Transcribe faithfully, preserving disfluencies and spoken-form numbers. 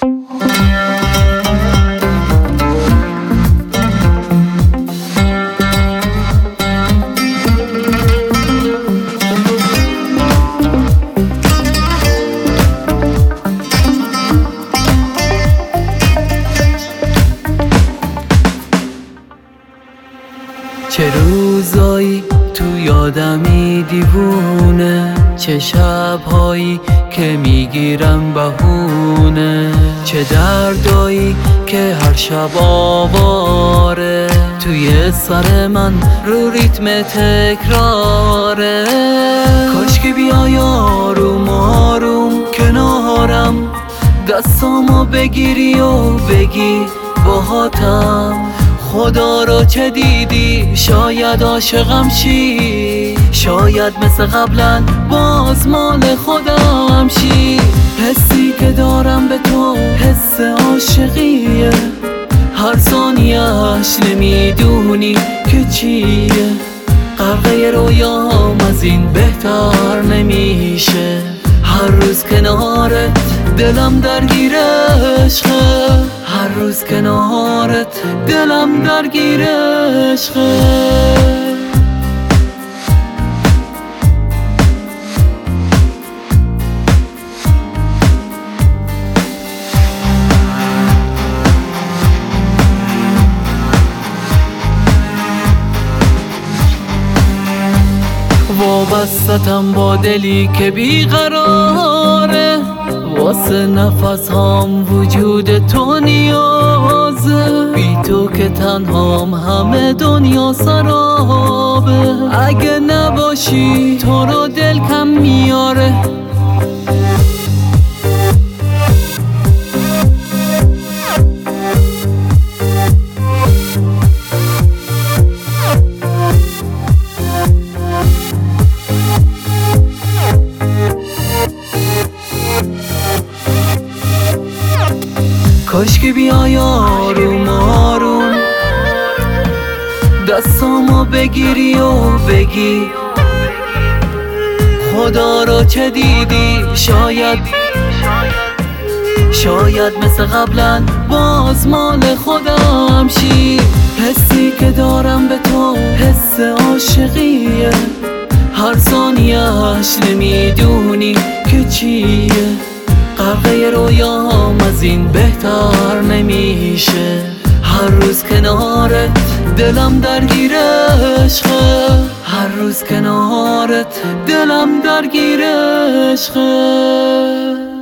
چه روزایی تو یادمی دیوونه، چه شبهایی که میگیرم بهونه، چه دردایی که هر شب آواره توی سر من رو ریتم تکراره. کاش که بیای آروم آروم کنارم، دستامو بگیری و بگی باهاتم. خدا رو چه دیدی شاید عاشقم شی، شاید مثل قبلا باز مال خودم شی. حسی که دارم به تو حس عاشقیه، هر ثانیه‌اش نمیدونی که چیه. غرقه رویام از این بهتر نمیشه، هر روز کنارت دلم درگیر عشقه، هر روز کنارت دلم درگیر عشقه. وابستم با دلی که بیقراره، واسه نفس هام وجود تو نیازه. بی تو که تنهام همه دنیا سرابه، اگه نباشی تو رو دل کم میاره. کاش که بیای آروم آروم دستامو بگیری و بگی خدا رو چه دیدی. شاید شاید مثل قبلا باز مال خودم شی. حسی که دارم به تو حس عاشقیه، هر ثانیه‌اش نمیدونی که چیه. غرقه رویام از این بهتر نمیشه، هر روز کنارت دلم درگیر عشقه، هر روز کنارت دلم درگیر عشقه.